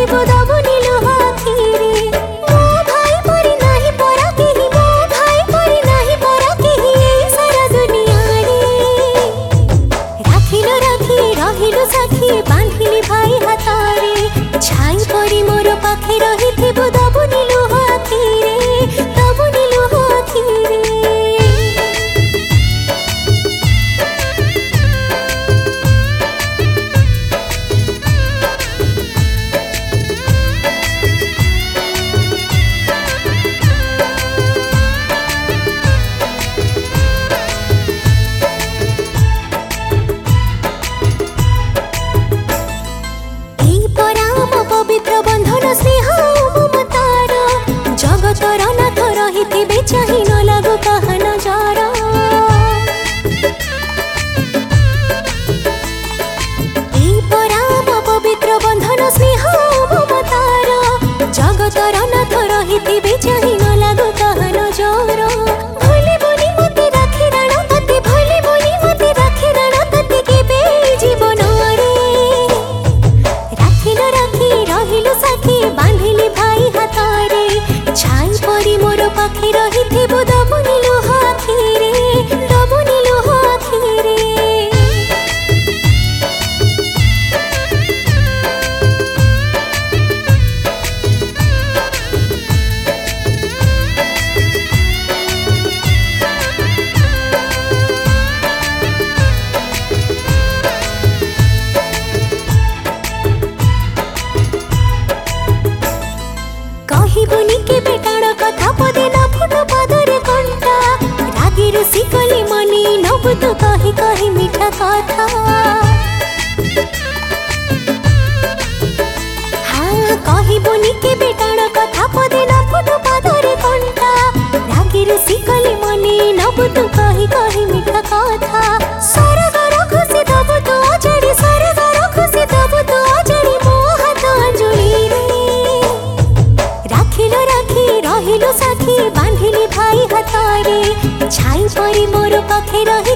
रहिथिबो दबुनी लुह आखिरे मो भाई परि नाही परा केही मो भाई परि नाही परा केही ए सारा दुनिया रे राखिलो राखी रहिलो साखी बांधिली भाई हातारे छाई परि मोर पाखे रहिथिबो दबुनी लुह आखिरे दबुनी लुह आखिरे। पवित्र बंधन स्नेह ममतार जगतर नाथ रहिथिबे चाहि न लागु काहा नजर एई पराम पवित्र बंधन स्नेह ममतार जगतर नाथ रहिथिबे चाहि न लागु काहा नजर भूली बोली मते राखी राण तते भूली बोली मते राखी राण तते केबे जीवन रे राखिलो राखी रहिलो साखी बांधिली भाई हातारे छाई परि मोर पाखे रहिथिबो दबुनी लुह आखिरे दबुनी लुह आखिरे। कहिबुनी के बेटाण कथा पदे न फुटो पादरे कंटा रागी रुसी कली मनी नबु तो कही कही मीठा कथा हाँ कहिबुनी के बेटाण कथा पदे न फुटो पादरे कंटा रागी रुसी कली मनी नबु तो कही कही मीठा कथा सरगर खुशी दबु तो अजड़ी सरगर खुशी दबु तो अजड़ी मो हाथ अंजुली रे राखिलो राखी रहिलो साखी बांधिली भाई हातारे छाई परि मोर पाखे रही